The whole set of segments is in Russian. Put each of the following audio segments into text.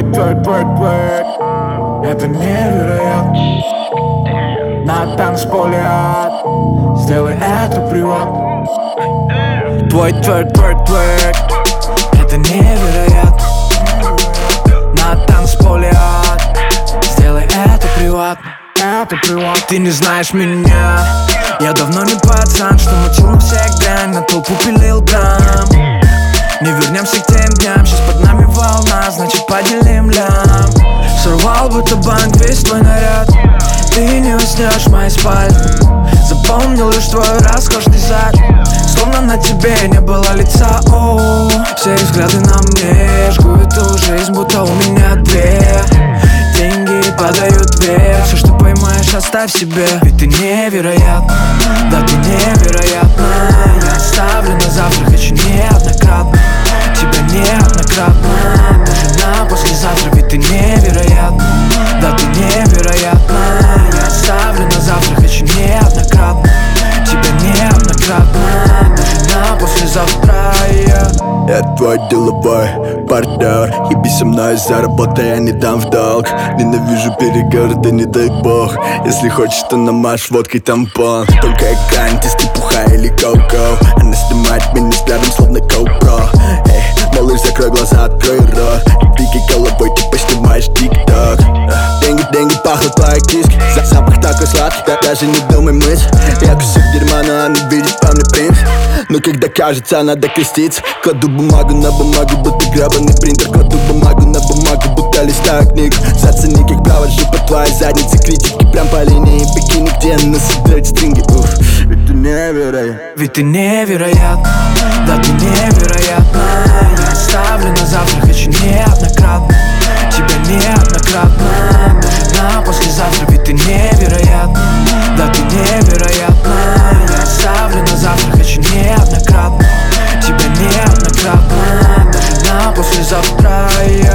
Твой тверк, это невероятно. На танцполе ад, сделай это приватно. Твой тверк, это невероятно. На танцполе ад, сделай это приватно. Ты не знаешь меня, я давно не пацан, что мутил на всех грань, на толпу пилил грамм. Не вернемся к тем дням, сейчас под нами волна, значит поделим лям. Сорвал будто банк весь твой наряд, ты не уснешь в моей спальне. Запомнил лишь твой роскошный зад, словно на тебе не было лица. О, все взгляды на мне жгут эту жизнь, будто у меня две. Деньги падают вверх, все, что поймаешь, оставь себе. Ведь ты невероятна, да ты невероятна. Я оставлю на завтра, хочу неоднократно. Тебя неоднократно, даже на послезавтра. Ведь ты невероятна, да ты невероятна. Я оставлю на завтра, хочу неоднократно. Тебя неоднократно, даже на послезавтра. Я твой деловой партнер, еби со мной, заработай, я не дам в долг. Ненавижу переговоры, да не дай бог. Если хочешь, то намажь водкой тампон. Только экран, ты степуха или коко. Она снимает меня взглядом, словно GoPro. Эй, малыш, закрой глаза, открой рот. И двигай головой, ты поснимаешь тик-ток. Деньги пахнут твоей киски, запах такой сладкий, даже не думай мыть. Я кусок дерьма, но она видит по мне принт. Но когда кажется, надо креститься, кладу бумагу на бумагу, будто гребаный принтер. Кладу бумагу на бумагу, будто листаю книгу. Зацени, как провожу по твоей заднице критики, прям по линии бикини, где насыпают стринги. Ведь ты невероятна, ведь ты невероятна, да ты невероятна. Я оставлю на завтра, хочу неоднократно. Тебя неоднократно, даже на послезавтра. Ведь ты невероятна, да ты невероятна. Я оставлю на завтра, хочу неоднократно. Тебя неоднократно, даже на послезавтра.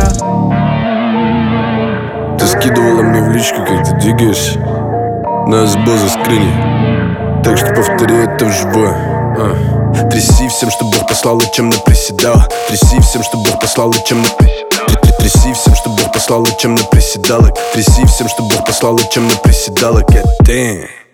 Ты скидывала мне в личку, как ты двигаешься. Нас база скрыли, так что повтори это вживую. Тряси всем, что Бог послал, и чем наприседал. Тряси всем, что Бог послал, и чем наприседал. Тряси всем, что Бог послал, и чем наприседал. Тряси всем, что Бог послал, и чем наприседал.